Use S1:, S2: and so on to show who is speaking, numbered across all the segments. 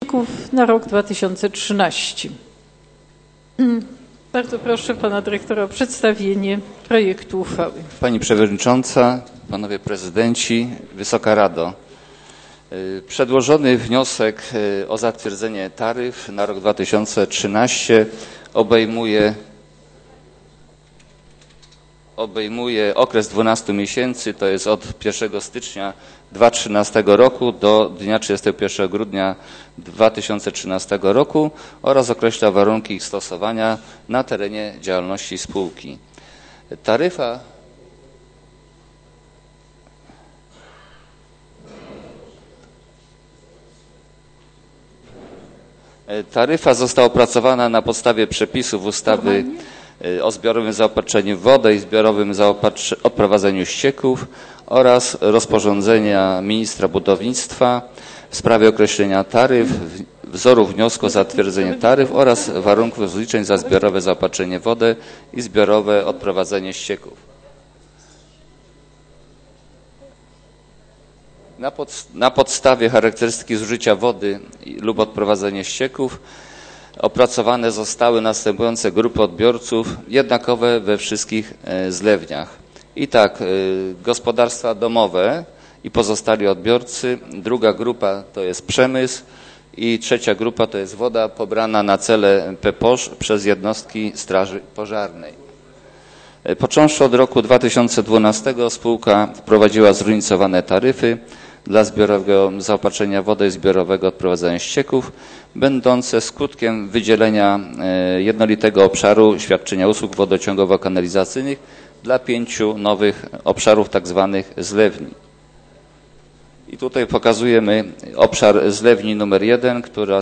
S1: na rok 2013. Bardzo proszę pana dyrektora o przedstawienie projektu uchwały.
S2: Pani Przewodnicząca, Panowie Prezydenci, Wysoka Rado. Przedłożony wniosek o zatwierdzenie taryf na rok 2013 obejmuje okres 12 miesięcy, to jest od 1 stycznia 2013 roku do dnia 31 grudnia 2013 roku oraz określa warunki ich stosowania na terenie działalności spółki. Taryfa została opracowana na podstawie przepisów ustawy o zbiorowym zaopatrzeniu w wodę i zbiorowym odprowadzaniu ścieków oraz rozporządzenia ministra budownictwa w sprawie określenia taryf, wzoru wniosku o zatwierdzenie taryf oraz warunków rozliczeń za zbiorowe zaopatrzenie w wodę i zbiorowe odprowadzenie ścieków. Na podstawie charakterystyki zużycia wody lub odprowadzenia ścieków opracowane zostały następujące grupy odbiorców jednakowe we wszystkich zlewniach. I tak, gospodarstwa domowe i pozostali odbiorcy, druga grupa to jest przemysł i trzecia grupa to jest woda pobrana na cele PPOŚ przez jednostki Straży Pożarnej. Począwszy od roku 2012 spółka wprowadziła zróżnicowane taryfy dla zbiorowego zaopatrzenia wody i zbiorowego odprowadzania ścieków, będące skutkiem wydzielenia jednolitego obszaru świadczenia usług wodociągowo-kanalizacyjnych dla 5 nowych obszarów tzw. zlewni. I tutaj pokazujemy obszar zlewni numer 1, która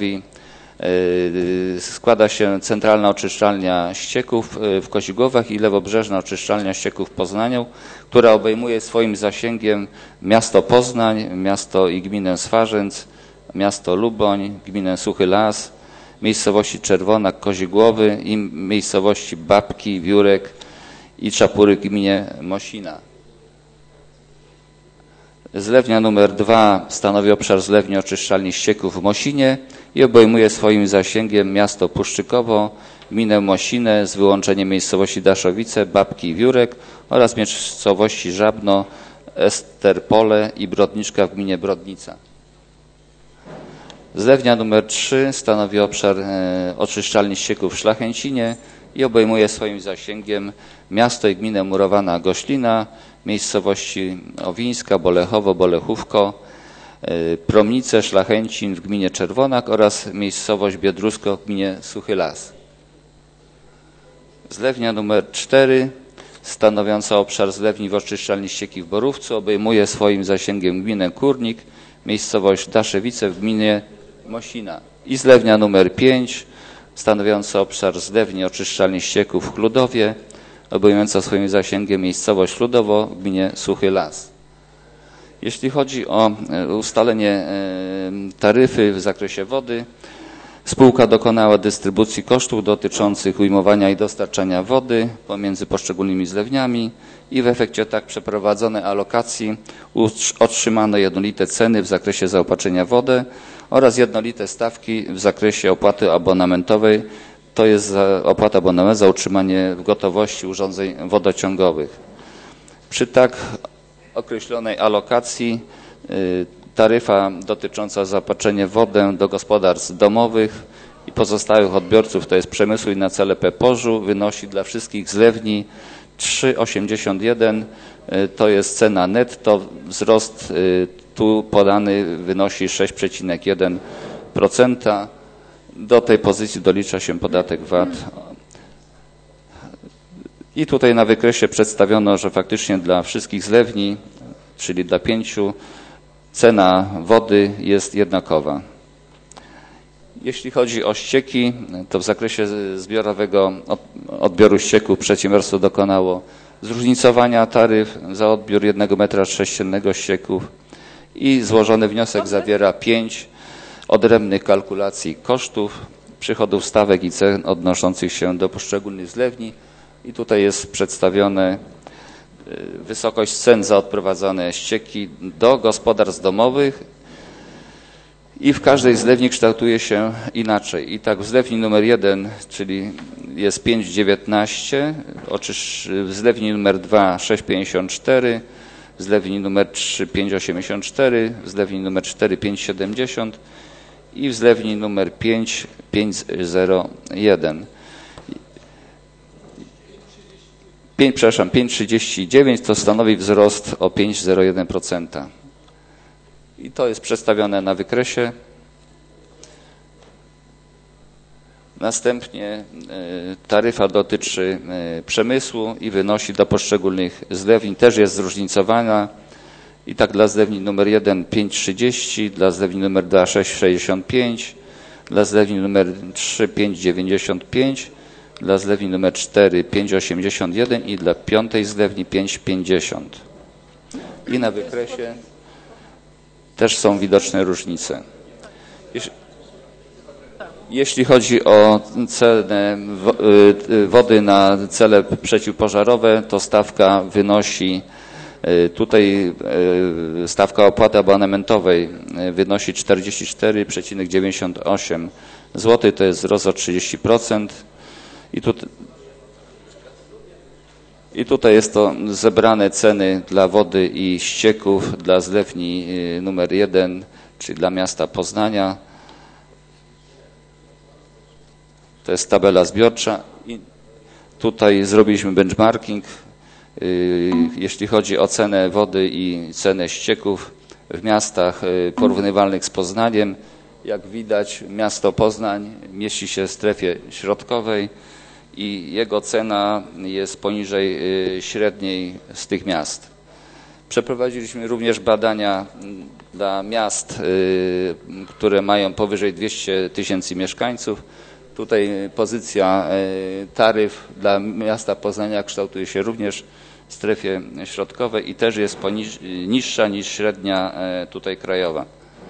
S2: składa się centralna oczyszczalnia ścieków w Kozigłowach i lewobrzeżna oczyszczalnia ścieków w Poznaniu, która obejmuje swoim zasięgiem miasto Poznań, miasto i gminę Swarzędz, miasto Luboń, gminę Suchy Las, miejscowości Czerwonak, Kozigłowy i miejscowości Babki, Wiórek i Czapury w gminie Mosina. Zlewnia numer 2 stanowi obszar zlewni oczyszczalni ścieków w Mosinie i obejmuje swoim zasięgiem miasto Puszczykowo, gminę Mosinę z wyłączeniem miejscowości Daszowice, Babki i Wiórek oraz miejscowości Żabno, Esterpole i Brodniczka w gminie Brodnica. Zlewnia numer 3 stanowi obszar oczyszczalni ścieków w Szlachęcinie i obejmuje swoim zasięgiem miasto i gminę Murowana Goślina, miejscowości Owińska, Bolechowo, Bolechówko, Promnice, Szlachęcin w gminie Czerwonak oraz miejscowość Biedrusko w gminie Suchy Las. Zlewnia numer 4 stanowiąca obszar zlewni w oczyszczalni ścieki w Borówcu obejmuje swoim zasięgiem gminę Kurnik, miejscowość Daszewice w gminie Mosina. I zlewnia numer 5 stanowiąca obszar zlewni oczyszczalni ścieków w Chludowie, obejmująca swoim zasięgiem miejscowość Ludowo w gminie Suchy Las. Jeśli chodzi o ustalenie taryfy w zakresie wody, spółka dokonała dystrybucji kosztów dotyczących ujmowania i dostarczania wody pomiędzy poszczególnymi zlewniami i w efekcie tak przeprowadzonej alokacji otrzymano jednolite ceny w zakresie zaopatrzenia w wodę oraz jednolite stawki w zakresie opłaty abonamentowej, to jest opłata abonamentowa za utrzymanie w gotowości urządzeń wodociągowych. Przy tak określonej alokacji taryfa dotycząca zaopatrzenia w wodę do gospodarstw domowych i pozostałych odbiorców, to jest przemysłu i na cele PPOŚ-u, wynosi dla wszystkich zlewni 3,81, to jest cena netto, wzrost tu podany wynosi 6,1%. Do tej pozycji dolicza się podatek VAT. I tutaj na wykresie przedstawiono, że faktycznie dla wszystkich zlewni, czyli dla 5, cena wody jest jednakowa. Jeśli chodzi o ścieki, to w zakresie zbiorowego odbioru ścieków przedsiębiorstwo dokonało zróżnicowania taryf za odbiór 1 m2 ścieków i złożony wniosek zawiera 5 odrębnych kalkulacji kosztów, przychodów, stawek i cen odnoszących się do poszczególnych zlewni. I tutaj jest przedstawione wysokość cen za odprowadzane ścieki do gospodarstw domowych i w każdej zlewni kształtuje się inaczej. I tak w zlewni numer 1, czyli jest 5,19, w zlewni numer 2 6,54, w zlewni numer 3 5,84, w zlewni numer 4 5,70 i w zlewni numer 5 5,01. 5,39 to stanowi wzrost o 5,01%. I to jest przedstawione na wykresie. Następnie taryfa dotyczy przemysłu i wynosi dla poszczególnych zlewni, też jest zróżnicowana. I tak dla zlewni numer 1 5,30, dla zlewni numer 2 6,65, dla zlewni numer 3 5,95, dla zlewni numer 4 5,81 i dla 5. zlewni 5,50. I na wykresie też są widoczne różnice. Jeśli chodzi o cenę wody na cele przeciwpożarowe, to stawka wynosi, tutaj stawka opłaty abonamentowej wynosi 44,98 zł, to jest wzrost o 30%. I tutaj jest to zebrane ceny dla wody i ścieków dla zlewni numer 1, czyli dla miasta Poznania. To jest tabela zbiorcza i tutaj zrobiliśmy benchmarking. Jeśli chodzi o cenę wody i cenę ścieków w miastach porównywalnych z Poznaniem. Jak widać, miasto Poznań mieści się w strefie środkowej i jego cena jest poniżej średniej z tych miast. Przeprowadziliśmy również badania dla miast, które mają powyżej 200 000 mieszkańców. Tutaj pozycja taryf dla miasta Poznania kształtuje się również w strefie środkowej i też jest niższa niż średnia tutaj krajowa.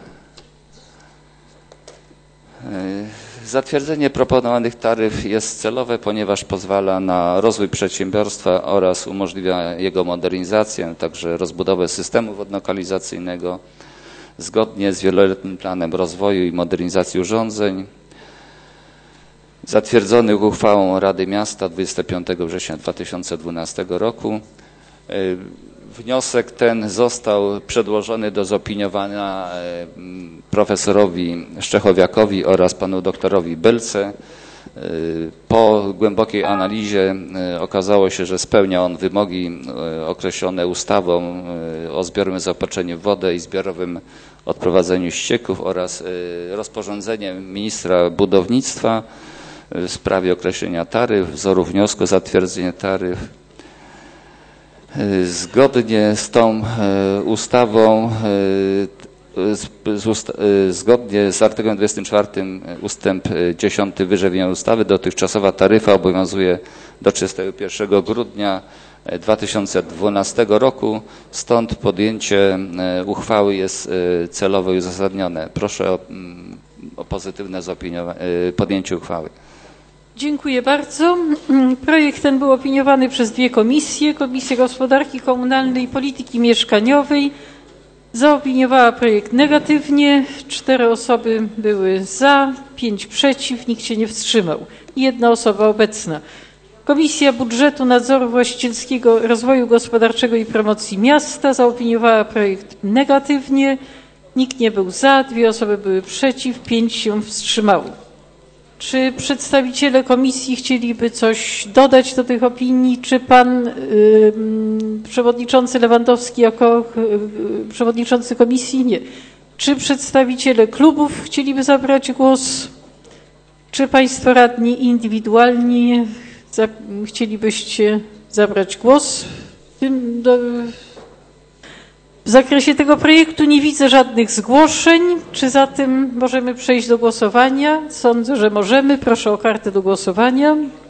S2: Zatwierdzenie proponowanych taryf jest celowe, ponieważ pozwala na rozwój przedsiębiorstwa oraz umożliwia jego modernizację, także rozbudowę systemu wodno-kanalizacyjnego zgodnie z wieloletnim planem rozwoju i modernizacji urządzeń zatwierdzonych uchwałą Rady Miasta 25 września 2012 roku. Wniosek ten został przedłożony do zaopiniowania profesorowi Szczechowiakowi oraz panu doktorowi Belce. Po głębokiej analizie okazało się, że spełnia on wymogi określone ustawą o zbiorowym zaopatrzeniu w wodę i zbiorowym odprowadzeniu ścieków oraz rozporządzeniem ministra budownictwa w sprawie określenia taryf, wzoru wniosku o zatwierdzenie taryf. Zgodnie z tą ustawą, zgodnie z artykułem 24 ustęp 10 wyżej wymienionej ustawy, dotychczasowa taryfa obowiązuje do 31 grudnia 2012 roku, stąd podjęcie uchwały jest celowo i uzasadnione. Proszę o pozytywne podjęcie uchwały.
S1: Dziękuję bardzo. Projekt ten był opiniowany przez dwie komisje. Komisja Gospodarki Komunalnej i Polityki Mieszkaniowej zaopiniowała projekt negatywnie. 4 osoby były za, 5 przeciw, nikt się nie wstrzymał. 1 osoba obecna. Komisja Budżetu, Nadzoru Właścicielskiego, Rozwoju Gospodarczego i Promocji Miasta zaopiniowała projekt negatywnie. Nikt nie był za, 2 osoby były przeciw, 5 się wstrzymało. Czy przedstawiciele komisji chcieliby coś dodać do tych opinii? Czy pan przewodniczący Lewandowski jako przewodniczący komisji? Nie. Czy przedstawiciele klubów chcieliby zabrać głos? Czy państwo radni indywidualni chcielibyście zabrać głos w zakresie tego projektu? Nie widzę żadnych zgłoszeń. Czy zatem możemy przejść do głosowania? Sądzę, że możemy. Proszę o kartę do głosowania.